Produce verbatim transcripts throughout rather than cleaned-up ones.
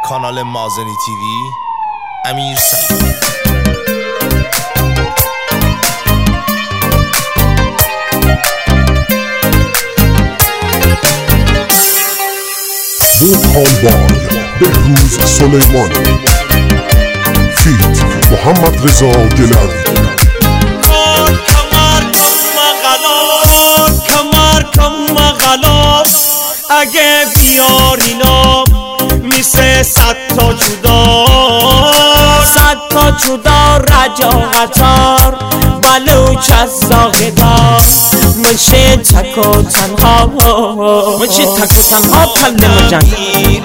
کانال مازنی تیوی امیر سعید. موکانبار بهروز سلیمانی فیت محمد رضا گلری. کمر کم مغلا کمر کم مغلا اگه بیارینا میسه صد تا جدا صد تا جدا رجا قطار بلوچ از زاهدار منشه تک و تنها منشه تک و تنها پنده مجنگ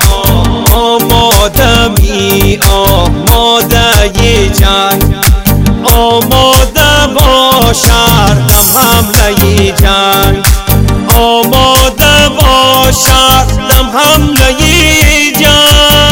آماده می آماده یه جنگ آماده باش هردم حمله جنگ آماده باش هردم حمله جنگ.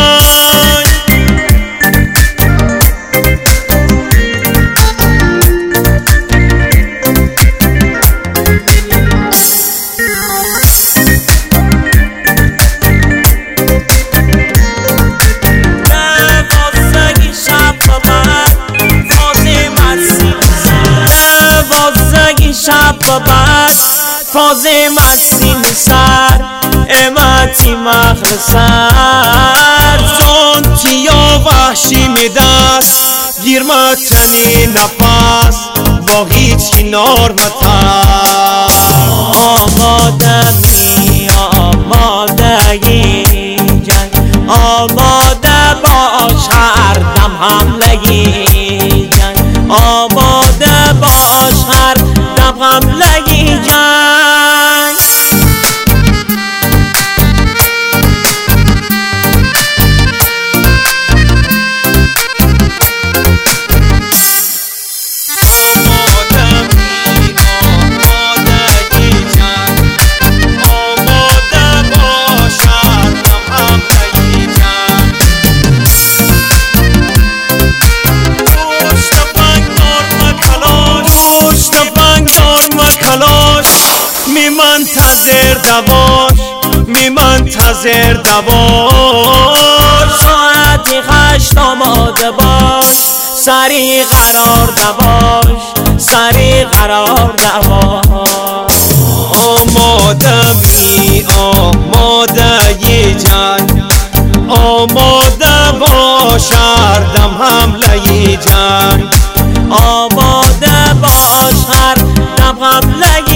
فازم از سین سر امتی مخل سر زونتی یا وحشی میدست گیر متنی نفس با هیچ کنار متر آماده می آماده ی جنگ آماده باش هر دم حمله جنگ آماده باش هر دم حمله جنگ. می منتظر دواش می منتظر دواش ساعتی هشت آماده باش سری قرار دواش سری قرار دواش آماده می آماده یه جنگ آماده باش هردم حمله جنگ آماده باش هردم حمله